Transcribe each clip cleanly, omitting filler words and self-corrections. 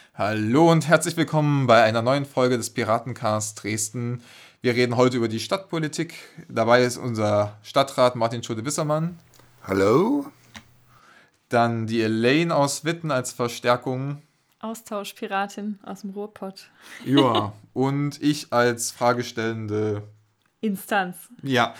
Hallo und herzlich willkommen bei einer neuen Folge des Piratencast Dresden. Wir reden heute über die Stadtpolitik. Dabei ist unser Stadtrat Martin Schulze-Wissermann. Hallo? Dann die Elaine aus Witten als Verstärkung. Austauschpiratin aus dem Ruhrpott. Ja, und ich als fragestellende Instanz. Ja.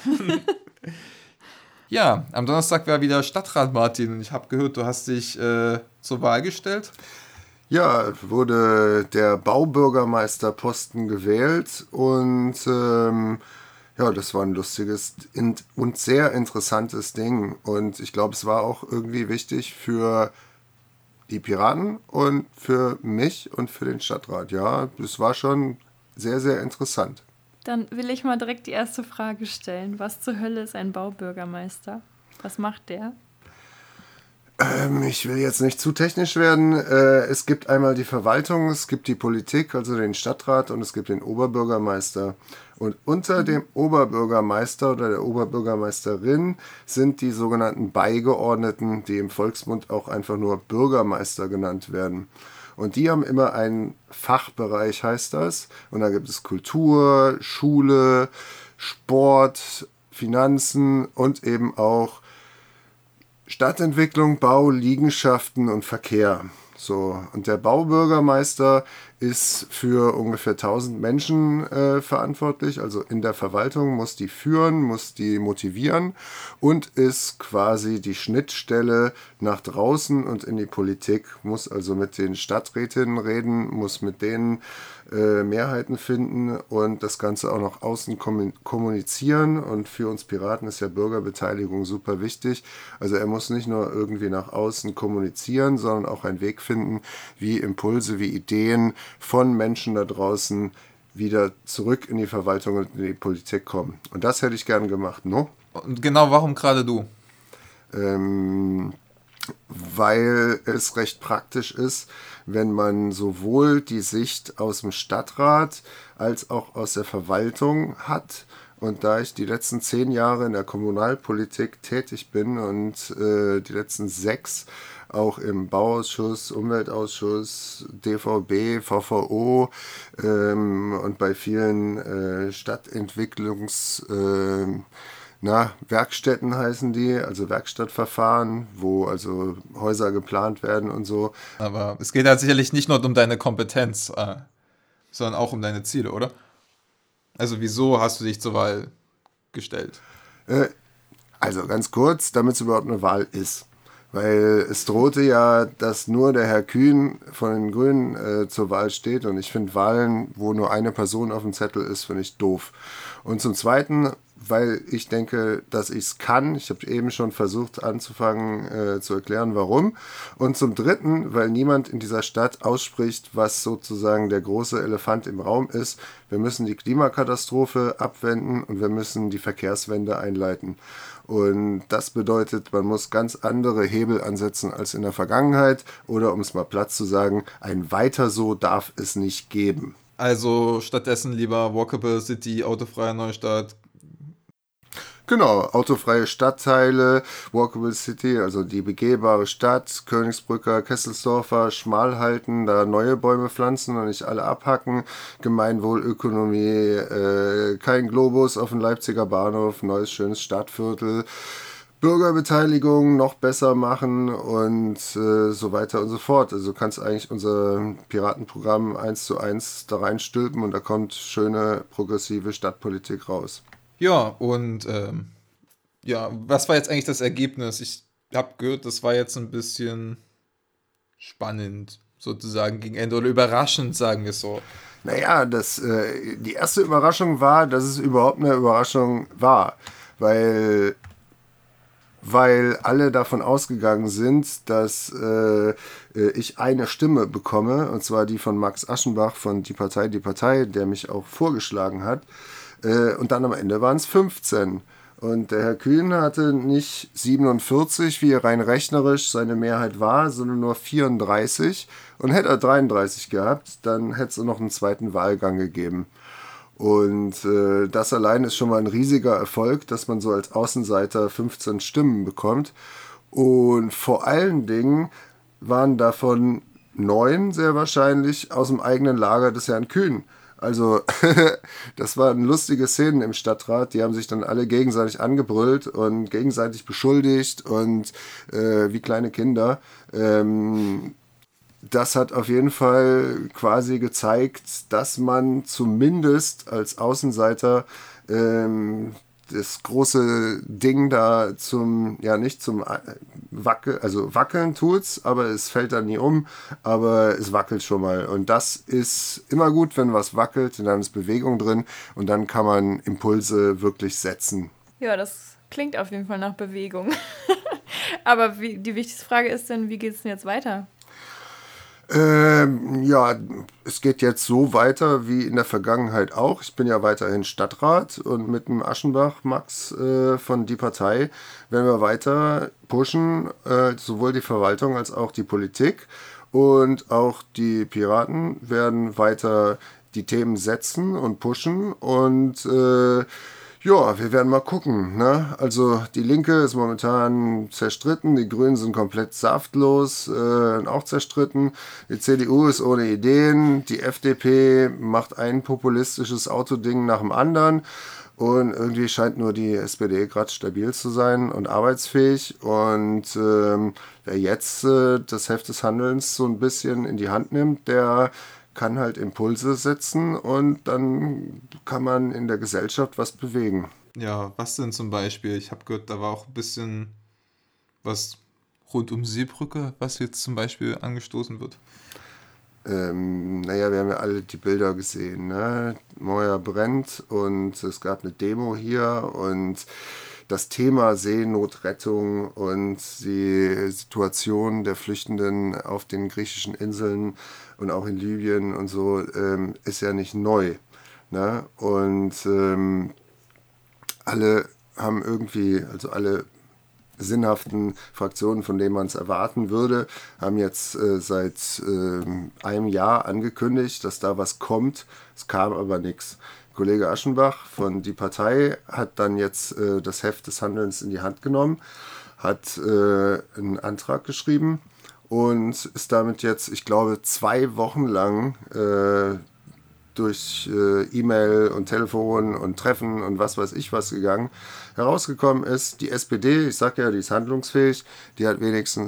Ja, am Donnerstag war wieder Stadtrat Martin und ich habe gehört, du hast dich zur Wahl gestellt. Ja, wurde der Baubürgermeisterposten gewählt und das war ein lustiges und sehr interessantes Ding. Und ich glaube, es war auch irgendwie wichtig für die Piraten und für mich und für den Stadtrat. Ja, es war schon sehr, sehr interessant. Dann will ich mal direkt die erste Frage stellen. Was zur Hölle ist ein Baubürgermeister? Was macht der? Ich will jetzt nicht zu technisch werden. Es gibt einmal die Verwaltung, es gibt die Politik, also den Stadtrat, und es gibt den Oberbürgermeister. Und unter dem Oberbürgermeister oder der Oberbürgermeisterin sind die sogenannten Beigeordneten, die im Volksmund auch einfach nur Bürgermeister genannt werden. Und die haben immer einen Fachbereich, heißt das. Und da gibt es Kultur, Schule, Sport, Finanzen und eben auch Stadtentwicklung, Bau, Liegenschaften und Verkehr. So, und der Baubürgermeister ist für ungefähr 1000 Menschen verantwortlich. Also in der Verwaltung muss die führen, muss die motivieren und ist quasi die Schnittstelle nach draußen und in die Politik. Muss also mit den Stadträtinnen reden, muss mit denen Mehrheiten finden und das Ganze auch nach außen kommunizieren. Und für uns Piraten ist ja Bürgerbeteiligung super wichtig. Also er muss nicht nur irgendwie nach außen kommunizieren, sondern auch einen Weg finden, wie Impulse, wie Ideen von Menschen da draußen wieder zurück in die Verwaltung und in die Politik kommen. Und das hätte ich gern gemacht, no? Und genau, warum gerade du? Weil es recht praktisch ist, wenn man sowohl die Sicht aus dem Stadtrat als auch aus der Verwaltung hat. Und da ich die letzten 10 Jahre in der Kommunalpolitik tätig bin und die letzten 6 auch im Bauausschuss, Umweltausschuss, DVB, VVO und bei vielen Stadtentwicklungs Werkstätten heißen die, also Werkstattverfahren, wo also Häuser geplant werden und so. Aber es geht halt sicherlich nicht nur um deine Kompetenz, sondern auch um deine Ziele, oder? Also wieso hast du dich zur Wahl gestellt? Also ganz kurz, damit es überhaupt eine Wahl ist. Weil es drohte ja, dass nur der Herr Kühn von den Grünen zur Wahl steht. Und ich finde Wahlen, wo nur eine Person auf dem Zettel ist, finde ich doof. Und zum Zweiten, weil ich denke, dass ich es kann. Ich habe eben schon versucht anzufangen zu erklären, warum. Und zum Dritten, weil niemand in dieser Stadt ausspricht, was sozusagen der große Elefant im Raum ist. Wir müssen die Klimakatastrophe abwenden und wir müssen die Verkehrswende einleiten. Und das bedeutet, man muss ganz andere Hebel ansetzen als in der Vergangenheit. Oder um es mal platt zu sagen, ein Weiter so darf es nicht geben. Also stattdessen lieber Walkable City, autofreie Neustadt. Genau, autofreie Stadtteile, Walkable City, also die begehbare Stadt, Königsbrücker, Kesselsdorfer, schmal halten, da neue Bäume pflanzen und nicht alle abhacken, Gemeinwohlökonomie, kein Globus auf dem Leipziger Bahnhof, neues schönes Stadtviertel, Bürgerbeteiligung noch besser machen und so weiter und so fort. Also du kannst eigentlich unser Piratenprogramm 1:1 da reinstülpen und da kommt schöne progressive Stadtpolitik raus. Ja, und was war jetzt eigentlich das Ergebnis? Ich habe gehört, das war jetzt ein bisschen spannend, sozusagen gegen Ende oder überraschend, sagen wir es so. Naja, die erste Überraschung war, dass es überhaupt eine Überraschung war, weil alle davon ausgegangen sind, dass ich eine Stimme bekomme, und zwar die von Max Aschenbach von Die Partei, der mich auch vorgeschlagen hat. Und dann am Ende waren es 15. Und der Herr Kühn hatte nicht 47, wie rein rechnerisch seine Mehrheit war, sondern nur 34. Und hätte er 33 gehabt, dann hätte es noch einen zweiten Wahlgang gegeben. Und das allein ist schon mal ein riesiger Erfolg, dass man so als Außenseiter 15 Stimmen bekommt. Und vor allen Dingen waren davon 9 sehr wahrscheinlich aus dem eigenen Lager des Herrn Kühn. Also das waren lustige Szenen im Stadtrat, die haben sich dann alle gegenseitig angebrüllt und gegenseitig beschuldigt und wie kleine Kinder. Das hat auf jeden Fall quasi gezeigt, dass man zumindest als Außenseiter das große Ding da nicht zum wackeln tut's, aber es fällt dann nie um, aber es wackelt schon mal. Und das ist immer gut, wenn was wackelt, dann ist Bewegung drin und dann kann man Impulse wirklich setzen. Ja, das klingt auf jeden Fall nach Bewegung. Aber die wichtigste Frage ist denn, wie geht es denn jetzt weiter? Es geht jetzt so weiter wie in der Vergangenheit auch. Ich bin ja weiterhin Stadtrat und mit dem Aschenbach Max von Die Partei werden wir weiter pushen, sowohl die Verwaltung als auch die Politik. Und auch die Piraten werden weiter die Themen setzen und pushen und wir werden mal gucken. Ne? Also die Linke ist momentan zerstritten, die Grünen sind komplett saftlos, auch zerstritten. Die CDU ist ohne Ideen, die FDP macht ein populistisches Autoding nach dem anderen und irgendwie scheint nur die SPD gerade stabil zu sein und arbeitsfähig. Und wer jetzt das Heft des Handelns so ein bisschen in die Hand nimmt, der kann halt Impulse setzen und dann kann man in der Gesellschaft was bewegen. Ja, was denn zum Beispiel? Ich habe gehört, da war auch ein bisschen was rund um Seebrücke, was jetzt zum Beispiel angestoßen wird. Wir haben ja alle die Bilder gesehen. Ne? Moja brennt und es gab eine Demo hier und das Thema Seenotrettung und die Situation der Flüchtenden auf den griechischen Inseln und auch in Libyen und so ist ja nicht neu. Ne? Und alle haben irgendwie, also alle sinnhaften Fraktionen, von denen man es erwarten würde, haben jetzt seit einem Jahr angekündigt, dass da was kommt. Es kam aber nichts. Kollege Aschenbach von Die Partei hat dann jetzt das Heft des Handelns in die Hand genommen, hat einen Antrag geschrieben und ist damit jetzt, ich glaube, 2 Wochen lang durch E-Mail und Telefon und Treffen und was weiß ich was gegangen. Herausgekommen ist, die SPD, ich sage ja, die ist handlungsfähig, die hat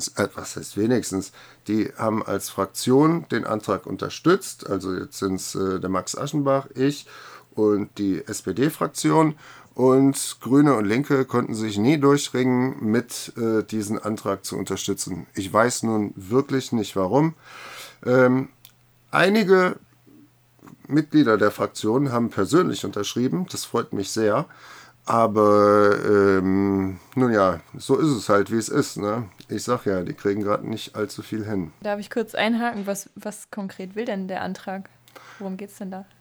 die haben als Fraktion den Antrag unterstützt, also jetzt sind es der Max Aschenbach, ich und die SPD-Fraktion und Grüne und Linke konnten sich nie durchringen, mit diesen Antrag zu unterstützen. Ich weiß nun wirklich nicht warum. Einige Mitglieder der Fraktion haben persönlich unterschrieben, das freut mich sehr. Aber nun ja, so ist es halt, wie es ist. Ne? Ich sag ja, die kriegen gerade nicht allzu viel hin. Darf ich kurz einhaken? Was konkret will denn der Antrag? Worum geht's denn da?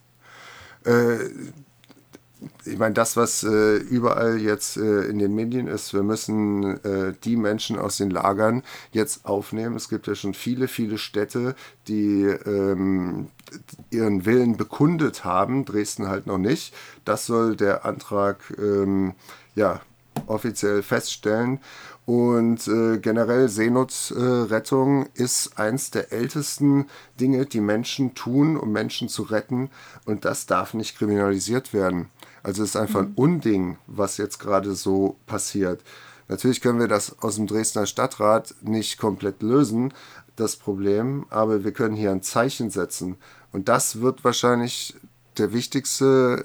Ich meine, das, was überall jetzt in den Medien ist, wir müssen die Menschen aus den Lagern jetzt aufnehmen. Es gibt ja schon viele, viele Städte, die ihren Willen bekundet haben, Dresden halt noch nicht. Das soll der Antrag offiziell feststellen. Und generell Seenotrettung ist eins der ältesten Dinge, die Menschen tun, um Menschen zu retten. Und das darf nicht kriminalisiert werden. Also es ist einfach ein Unding, was jetzt gerade so passiert. Natürlich können wir das aus dem Dresdner Stadtrat nicht komplett lösen, das Problem, aber wir können hier ein Zeichen setzen. Und das wird wahrscheinlich das Wichtigste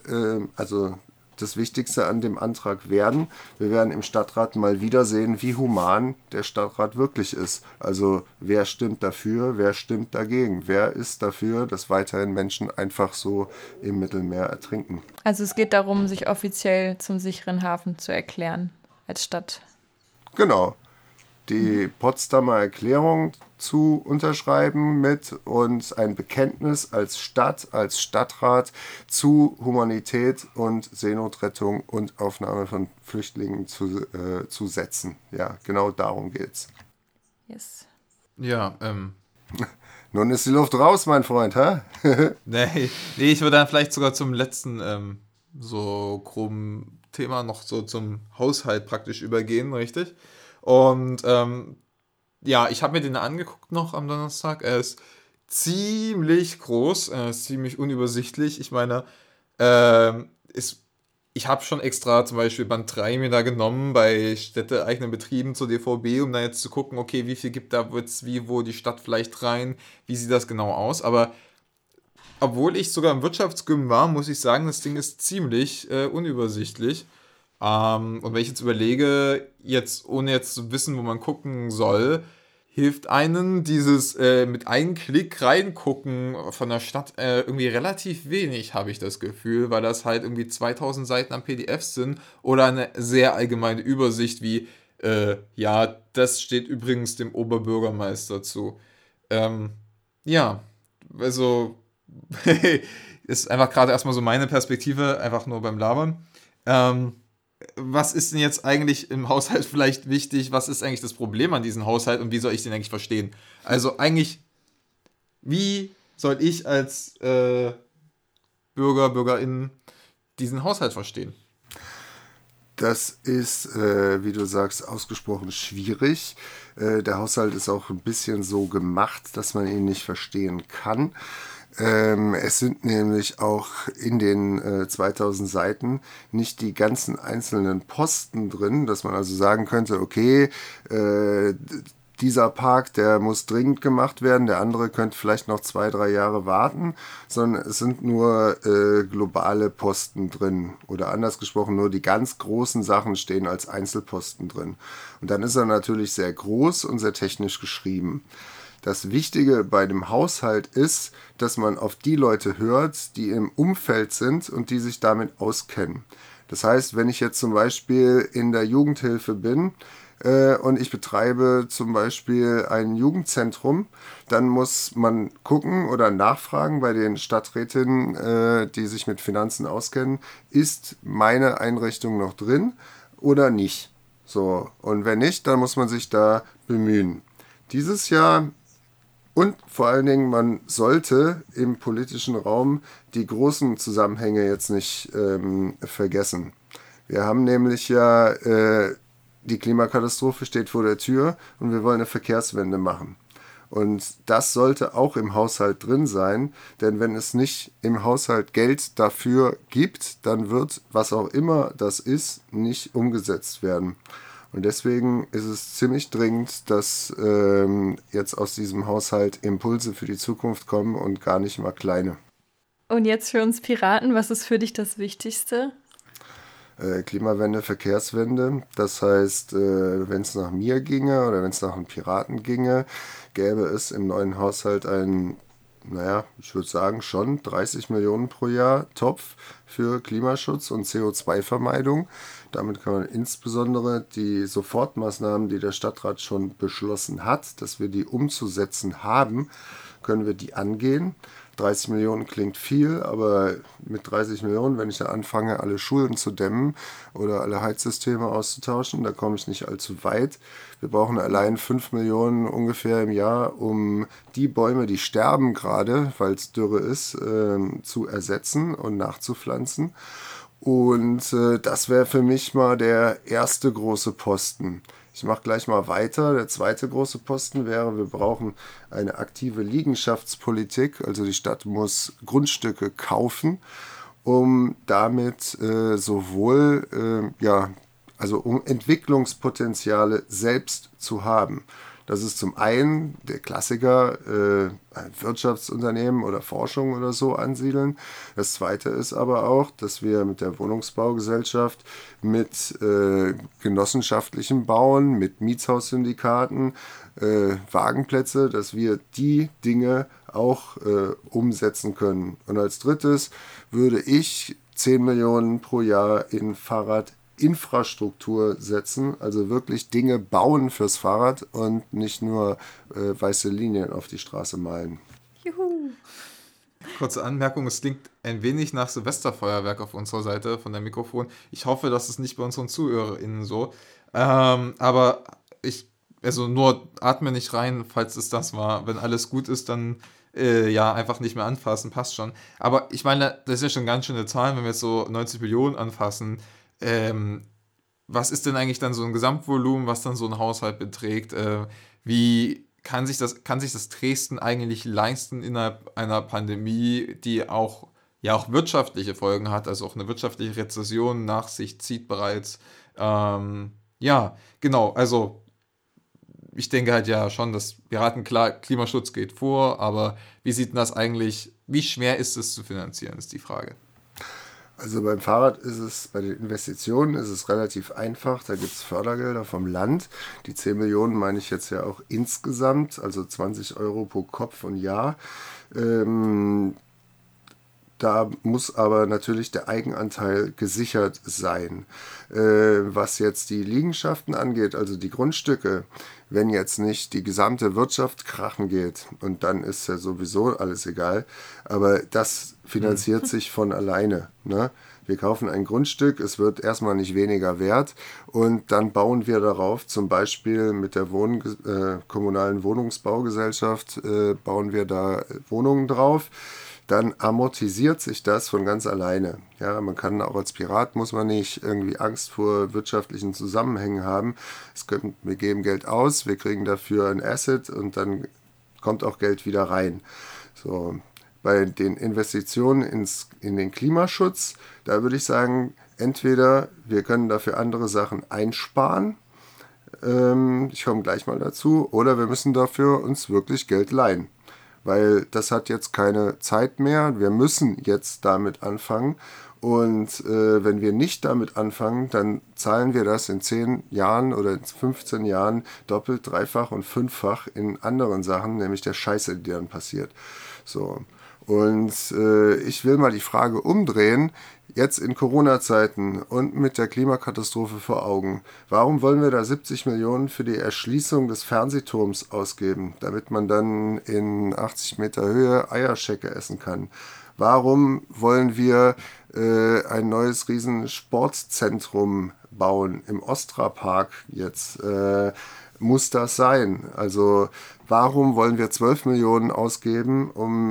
an dem Antrag werden. Wir werden im Stadtrat mal wieder sehen, wie human der Stadtrat wirklich ist. Also wer stimmt dafür, wer stimmt dagegen? Wer ist dafür, dass weiterhin Menschen einfach so im Mittelmeer ertrinken? Also es geht darum, sich offiziell zum sicheren Hafen zu erklären als Stadt. Genau. Die Potsdamer Erklärung zu unterschreiben mit und ein Bekenntnis als Stadt, als Stadtrat zu Humanität und Seenotrettung und Aufnahme von Flüchtlingen zu setzen. Ja, genau darum geht's. Yes. Ja, Nun ist die Luft raus, mein Freund, hä? nee, ich würde dann vielleicht sogar zum letzten so groben Thema noch so zum Haushalt praktisch übergehen, richtig? Und Ja, ich habe mir den angeguckt noch am Donnerstag. Er ist ziemlich groß, er ist ziemlich unübersichtlich. Ich meine, ist, ich habe schon extra zum Beispiel Band 3 mir da genommen bei städteeigenen Betrieben zur DVB, um da jetzt zu gucken, okay, wie viel gibt da jetzt wie, wo die Stadt vielleicht rein, wie sieht das genau aus. Aber obwohl ich sogar im Wirtschaftsgym war, muss ich sagen, das Ding ist ziemlich unübersichtlich. Und wenn ich jetzt überlege, jetzt ohne jetzt zu wissen, wo man gucken soll, hilft einem dieses mit einem Klick reingucken von der Stadt irgendwie relativ wenig, habe ich das Gefühl, weil das halt irgendwie 2000 Seiten an PDFs sind oder eine sehr allgemeine Übersicht wie, ja, das steht übrigens dem Oberbürgermeister zu. Ähm, ja, also ist einfach gerade erstmal so meine Perspektive, einfach nur beim Labern. Ähm, Was ist denn jetzt eigentlich im Haushalt vielleicht wichtig? Was ist eigentlich das Problem an diesem Haushalt und wie soll ich den eigentlich verstehen? Also eigentlich, wie soll ich als Bürger, Bürgerin diesen Haushalt verstehen? Das ist, wie du sagst, ausgesprochen schwierig. Der Haushalt ist auch ein bisschen so gemacht, dass man ihn nicht verstehen kann. Es sind nämlich auch in den 2000 Seiten nicht die ganzen einzelnen Posten drin, dass man also sagen könnte, okay, dieser Park, der muss dringend gemacht werden, der andere könnte vielleicht noch 2, 3 Jahre warten, sondern es sind nur globale Posten drin. Oder anders gesprochen, nur die ganz großen Sachen stehen als Einzelposten drin. Und dann ist er natürlich sehr groß und sehr technisch geschrieben. Das Wichtige bei dem Haushalt ist, dass man auf die Leute hört, die im Umfeld sind und die sich damit auskennen. Das heißt, wenn ich jetzt zum Beispiel in der Jugendhilfe bin und ich betreibe zum Beispiel ein Jugendzentrum, dann muss man gucken oder nachfragen bei den Stadträtinnen, die sich mit Finanzen auskennen, ist meine Einrichtung noch drin oder nicht? So, und wenn nicht, dann muss man sich da bemühen. Dieses Jahr und vor allen Dingen, man sollte im politischen Raum die großen Zusammenhänge jetzt nicht vergessen. Wir haben nämlich ja, die Klimakatastrophe steht vor der Tür und wir wollen eine Verkehrswende machen. Und das sollte auch im Haushalt drin sein, denn wenn es nicht im Haushalt Geld dafür gibt, dann wird, was auch immer das ist, nicht umgesetzt werden. Und deswegen ist es ziemlich dringend, dass jetzt aus diesem Haushalt Impulse für die Zukunft kommen und gar nicht mal kleine. Und jetzt für uns Piraten, was ist für dich das Wichtigste? Klimawende, Verkehrswende. Das heißt, wenn es nach mir ginge oder wenn es nach einem Piraten ginge, gäbe es im neuen Haushalt einen, naja, ich würde sagen schon 30 Millionen pro Jahr Topf für Klimaschutz und CO2-Vermeidung. Damit kann man insbesondere die Sofortmaßnahmen, die der Stadtrat schon beschlossen hat, dass wir die umzusetzen haben, können wir die angehen. 30 Millionen klingt viel, aber mit 30 Millionen, wenn ich da anfange, alle Schulen zu dämmen oder alle Heizsysteme auszutauschen, da komme ich nicht allzu weit. Wir brauchen allein 5 Millionen ungefähr im Jahr, um die Bäume, die sterben gerade, weil es Dürre ist, zu ersetzen und nachzupflanzen. Und das wäre für mich mal der erste große Posten. Ich mache gleich mal weiter. Der zweite große Posten wäre, wir brauchen eine aktive Liegenschaftspolitik. Also die Stadt muss Grundstücke kaufen, um damit sowohl ja, also um Entwicklungspotenziale selbst zu haben. Das ist zum einen der Klassiker, ein Wirtschaftsunternehmen oder Forschung oder so ansiedeln. Das zweite ist aber auch, dass wir mit der Wohnungsbaugesellschaft, mit genossenschaftlichem Bauen, mit Mietshaussyndikaten, Wagenplätze, dass wir die Dinge auch umsetzen können. Und als drittes würde ich 10 Millionen pro Jahr in Fahrradinfrastruktur setzen, also wirklich Dinge bauen fürs Fahrrad und nicht nur weiße Linien auf die Straße malen. Juhu. Kurze Anmerkung, es klingt ein wenig nach Silvesterfeuerwerk auf unserer Seite von der Mikrofon. Ich hoffe, das ist nicht bei unseren ZuhörerInnen so. Aber also nur atme nicht rein, falls es das war. Wenn alles gut ist, dann ja, einfach nicht mehr anfassen, passt schon. Aber ich meine, das ist ja schon ganz schöne Zahlen, wenn wir jetzt so 90 Millionen anfassen. Ähm, was ist denn eigentlich dann so ein Gesamtvolumen, was dann so ein Haushalt beträgt? Wie kann sich das Dresden eigentlich leisten innerhalb einer Pandemie, die auch, ja, auch wirtschaftliche Folgen hat, also auch eine wirtschaftliche Rezession nach sich zieht bereits? Ja, genau, also ich denke halt ja schon, dass Piraten, klar, Klimaschutz geht vor, aber wie sieht denn das eigentlich, wie schwer ist es zu finanzieren, ist die Frage. Also beim Fahrrad ist es, bei den Investitionen ist es relativ einfach. Da gibt es Fördergelder vom Land. Die 10 Millionen meine ich jetzt ja auch insgesamt, also 20 Euro pro Kopf und Jahr. Ähm, Da muss aber natürlich der Eigenanteil gesichert sein. Was jetzt die Liegenschaften angeht, also die Grundstücke, wenn jetzt nicht die gesamte Wirtschaft krachen geht, und dann ist ja sowieso alles egal, aber das finanziert sich von alleine. Ne? Wir kaufen ein Grundstück, es wird erstmal nicht weniger wert und dann bauen wir darauf, zum Beispiel mit der kommunalen Wohnungsbaugesellschaft, bauen wir da Wohnungen drauf. Dann amortisiert sich das von ganz alleine. Ja, man kann auch als Pirat, muss man nicht irgendwie Angst vor wirtschaftlichen Zusammenhängen haben. Wir geben Geld aus, wir kriegen dafür ein Asset und dann kommt auch Geld wieder rein. So, bei den Investitionen in den Klimaschutz, da würde ich sagen, entweder wir können dafür andere Sachen einsparen, ich komme gleich mal dazu, oder wir müssen dafür uns wirklich Geld leihen. Weil das hat jetzt keine Zeit mehr. Wir müssen jetzt damit anfangen. Und wenn wir nicht damit anfangen, dann zahlen wir das in 10 Jahren oder in 15 Jahren doppelt, dreifach und fünffach in anderen Sachen, nämlich der Scheiße, die dann passiert. So. Und ich will mal die Frage umdrehen, jetzt in Corona-Zeiten und mit der Klimakatastrophe vor Augen. Warum wollen wir da 70 Millionen für die Erschließung des Fernsehturms ausgeben, damit man dann in 80 Meter Höhe Eierschecke essen kann? Warum wollen wir ein neues Riesensportzentrum bauen im Ostra-Park jetzt? Muss das sein? Also warum wollen wir 12 Millionen ausgeben, um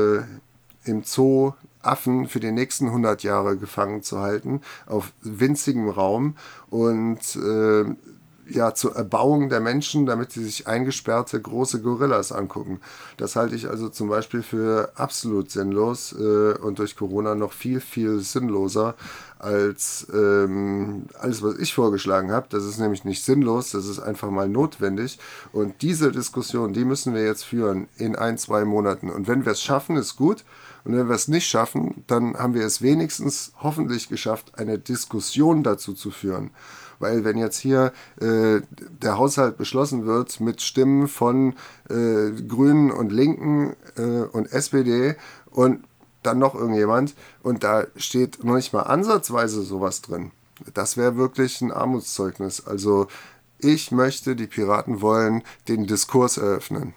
im Zoo Affen für die nächsten 100 Jahre gefangen zu halten, auf winzigem Raum und ja, zur Erbauung der Menschen, damit sie sich eingesperrte große Gorillas angucken. Das halte ich also zum Beispiel für absolut sinnlos und durch Corona noch viel, viel sinnloser als alles, was ich vorgeschlagen habe. Das ist nämlich nicht sinnlos, das ist einfach mal notwendig. Und diese Diskussion, die müssen wir jetzt führen in 1-2 Monaten. Und wenn wir es schaffen, ist gut. Und wenn wir es nicht schaffen, dann haben wir es wenigstens hoffentlich geschafft, eine Diskussion dazu zu führen. Weil wenn jetzt hier der Haushalt beschlossen wird mit Stimmen von Grünen und Linken und SPD und dann noch irgendjemand und da steht noch nicht mal ansatzweise sowas drin, das wäre wirklich ein Armutszeugnis. Also ich möchte, die Piraten wollen den Diskurs eröffnen.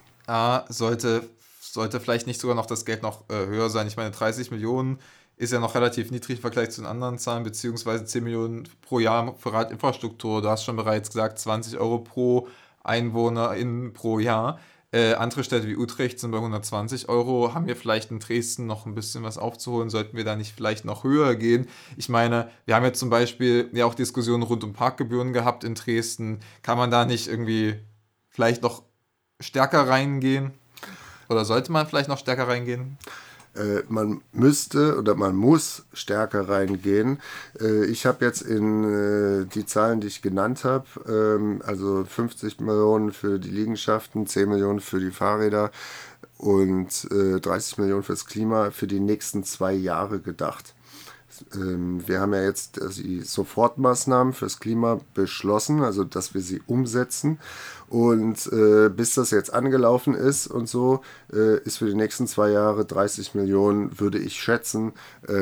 Sollte vielleicht nicht sogar noch das Geld noch höher sein. Ich meine, 30 Millionen ist ja noch relativ niedrig im Vergleich zu den anderen Zahlen, beziehungsweise 10 Millionen pro Jahr für Radinfrastruktur. Du hast schon bereits gesagt, 20 Euro pro Einwohner pro Jahr. Andere Städte wie Utrecht sind bei 120 Euro. Haben wir vielleicht in Dresden noch ein bisschen was aufzuholen? Sollten wir da nicht vielleicht noch höher gehen? Ich meine, wir haben jetzt zum Beispiel ja auch Diskussionen rund um Parkgebühren gehabt in Dresden. Kann man da nicht irgendwie vielleicht noch stärker reingehen? Oder sollte man vielleicht noch stärker reingehen? Man müsste oder man muss stärker reingehen. Ich habe jetzt in die Zahlen, die ich genannt habe, also 50 Millionen für die Liegenschaften, 10 Millionen für die Fahrräder und 30 Millionen fürs Klima für die nächsten 2 Jahre gedacht. Wir haben ja jetzt die Sofortmaßnahmen fürs Klima beschlossen, also dass wir sie umsetzen. Und bis das jetzt angelaufen ist und so, ist für die nächsten 2 Jahre 30 Millionen, würde ich schätzen,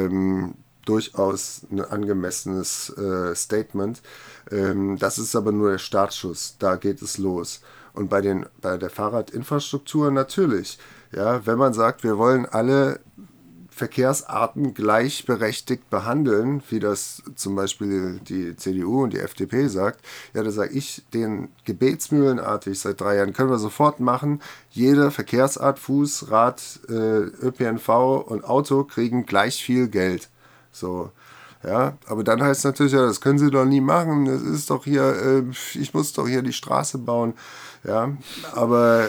durchaus ein angemessenes Statement. Das ist aber nur der Startschuss, da geht es los. Und bei der Fahrradinfrastruktur natürlich. Ja, wenn man sagt, wir wollen alle Verkehrsarten gleichberechtigt behandeln, wie das zum Beispiel die CDU und die FDP sagt, ja, da sage ich den gebetsmühlenartig seit 3 Jahren, können wir sofort machen. Jede Verkehrsart, Fuß, Rad, ÖPNV und Auto kriegen gleich viel Geld. So. Ja, aber dann heißt es natürlich, ja, das können sie doch nie machen. Das ist doch hier, ich muss doch hier die Straße bauen. Ja, aber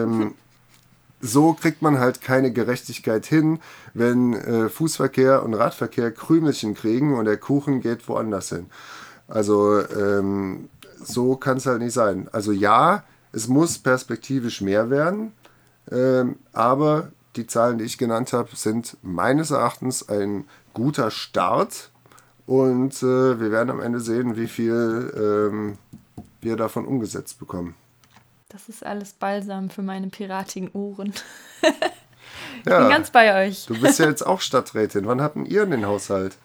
so kriegt man halt keine Gerechtigkeit hin, wenn Fußverkehr und Radverkehr Krümelchen kriegen und der Kuchen geht woanders hin. Also so kann es halt nicht sein. Also ja, es muss perspektivisch mehr werden, aber die Zahlen, die ich genannt habe, sind meines Erachtens ein guter Start und wir werden am Ende sehen, wie viel wir davon umgesetzt bekommen. Das ist alles Balsam für meine piratigen Ohren. Ich Ja, bin ganz bei euch. du bist ja jetzt auch Stadträtin. Wann habt ihr den Haushalt?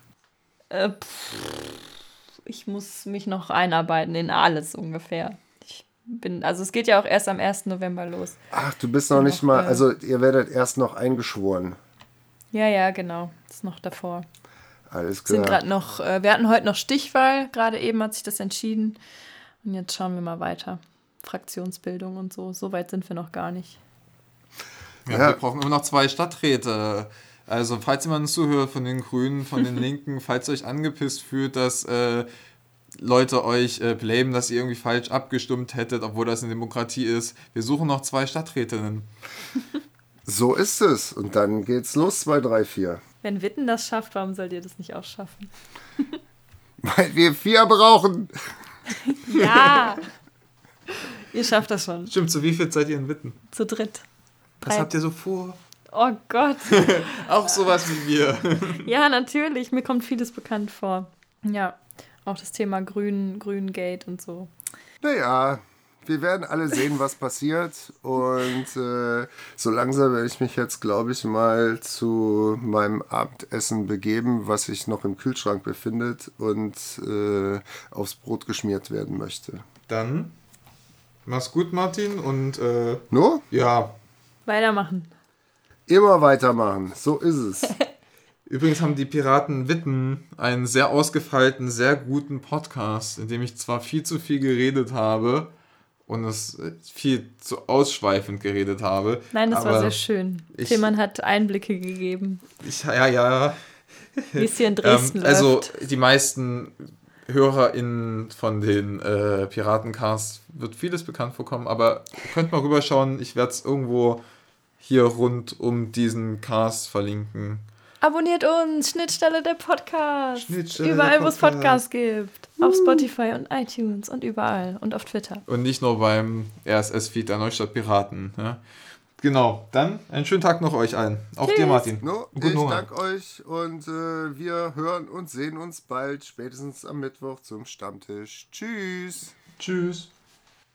Ich muss mich noch einarbeiten in alles ungefähr. Also es geht ja auch erst am 1. November los. Ach, du bist noch nicht mal, also ihr werdet erst noch eingeschworen. Ja, genau. Das ist noch davor. Alles Sind klar. gerade noch, wir hatten heute noch Stichwahl, gerade eben hat sich das entschieden. Und jetzt schauen wir mal weiter. Fraktionsbildung und so. So weit sind wir noch gar nicht. Ja, Ja. wir brauchen immer noch 2 Stadträte. Also, falls jemand zuhört von den Grünen, von den Linken, falls ihr euch angepisst fühlt, dass Leute euch blamen, dass ihr irgendwie falsch abgestimmt hättet, obwohl das eine Demokratie ist, wir suchen noch 2 Stadträtinnen. So ist es. Und dann geht's los, 2, 3, 4. Wenn Witten das schafft, warum sollt ihr das nicht auch schaffen? Weil wir 4 brauchen. Ja! Ihr schafft das schon. Stimmt, zu wie viel seid ihr in Witten? Zu dritt. Was 3. habt ihr so vor? Oh Gott. Auch sowas wie wir. Ja, natürlich. Mir kommt vieles bekannt vor. Ja, auch das Thema Grün-Gate und so. Naja, wir werden alle sehen, was passiert. Und so langsam werde ich mich jetzt, glaube ich, mal zu meinem Abendessen begeben, was sich noch im Kühlschrank befindet und aufs Brot geschmiert werden möchte. Dann mach's gut, Martin. Und No? ja, Weitermachen. Immer weitermachen. So ist es. übrigens haben die Piraten Witten einen sehr ausgefeilten, sehr guten Podcast, in dem ich zwar viel zu viel geredet habe und es viel zu ausschweifend geredet habe. Nein, das war aber sehr schön. ich- Tillmann hat Einblicke gegeben, Ja. wie es hier in Dresden Also läuft. die meisten HörerInnen von den Piratencast wird vieles bekannt vorkommen, aber ihr könnt mal rüberschauen. Ich werde es irgendwo hier rund um diesen Cast verlinken. Abonniert uns, Schnittstelle der Podcast. Schnittstelle Überall, der wo es Podcast. Podcasts gibt. Auf Spotify und iTunes und überall. Und auf Twitter. Und nicht nur beim RSS-Feed der Neustadt Piraten. Ja. Genau, dann einen schönen Tag noch euch allen. Auch dir, Tschüss. Martin. No, Guten ich Hunger. danke euch und wir hören und sehen uns bald, spätestens am Mittwoch zum Stammtisch. Tschüss. Tschüss.